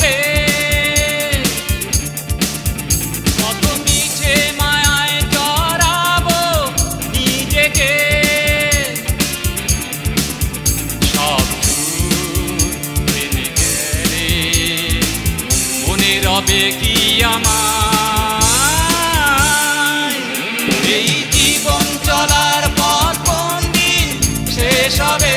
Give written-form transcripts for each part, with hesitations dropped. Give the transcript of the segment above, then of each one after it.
হবে কত মিছে মায়ায় জড়াবো নিজেকে সব প্রেমে গেলে মনে রবে কি আমার এই জীবন চলার পর কোন দিন শেষ হবে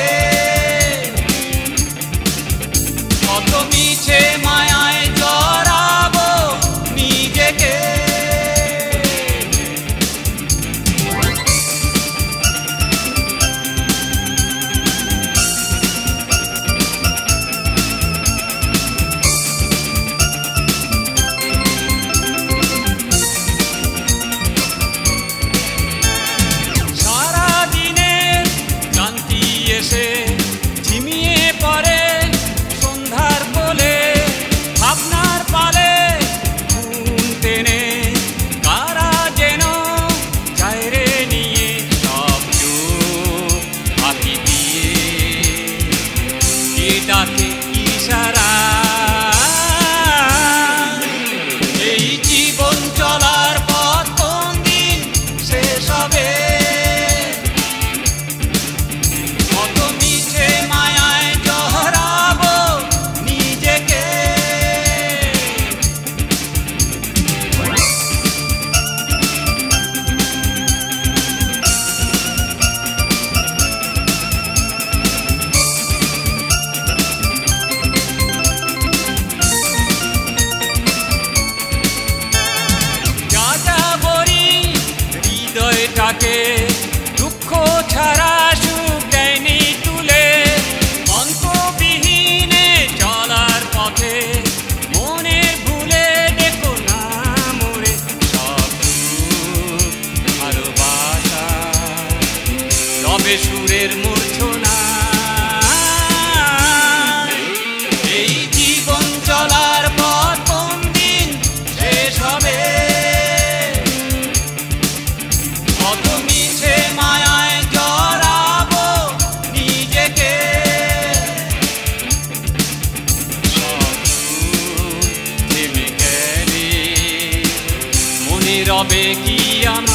কত মিছে মায়ায় জড়াবো নিজেকে সারাদিনের ক্লান্তি এসে ঝিমিয়ে পড়ে সন্ধ্যার কোলে ভাবনার পালে ঘুম টেনে কারা যেন যায় রে নিয়ে সব চোখ ফাঁকি দিয়ে কে ডাকে ইশারা এই জীবন চলার পথ কোন দিন শেষ হবে কত মিছে মায়ায় জড়াবো নিজেকে যাযাবরী হৃদয়টাকে দুঃখ ছাড়া সুখ দেয়নি তুলে অন্তবিহীনে চলার পথে মনে ভুলে দেখো না মোরে সব সুখ ভালোবাসা রবে সুরের মূর্ছনা এই জীবন চলার পর কোন দিন শেষ হবে কত মিছে মায়ায় জড়াবো নিজেকে সব সুখ থেমে গেলে মনে রবে কি আমার